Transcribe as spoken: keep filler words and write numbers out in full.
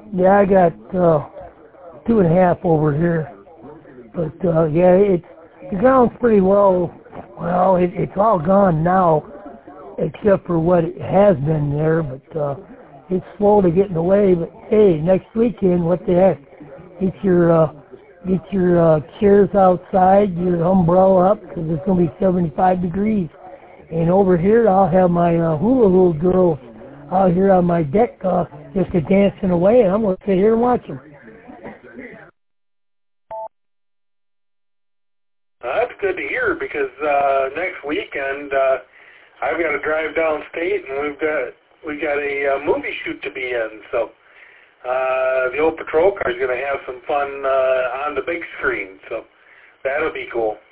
Yeah, I got uh, two and a half over here. But, uh, yeah, it's, the ground's pretty well, well, it, it's all gone now, except for what it has been there, but uh, it's slowly getting away. But, hey, next weekend, what the heck? Get your, uh, get your uh, chairs outside, your umbrella up, because it's going to be seventy-five degrees. And over here, I'll have my uh, hula hoop girls out here on my deck uh, just a dancing away, and I'm going to sit here and watch them. Uh, that's good to hear because uh, next weekend uh, I've got to drive downstate and we've got we got a uh, movie shoot to be in. So uh, the old patrol car is going to have some fun uh, on the big screen. So that'll be cool.